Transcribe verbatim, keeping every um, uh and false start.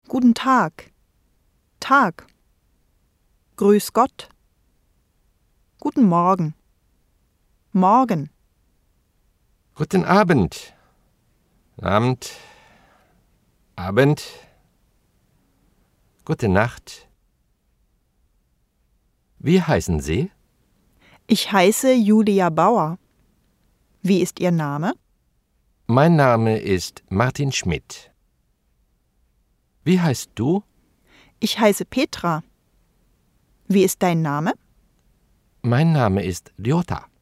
Guten Tag. Tag. Grüß Gott. Guten Morgen. Morgen. Guten Abend. Abend. Abend. Gute Nacht. Wie heißen Sie? Ich heiße Julia Bauer. Wie ist Ihr Name? Mein Name ist Martin Schmidt. Wie heißt du? Ich heiße Petra. Wie ist dein Name? Mein Name ist Lyota.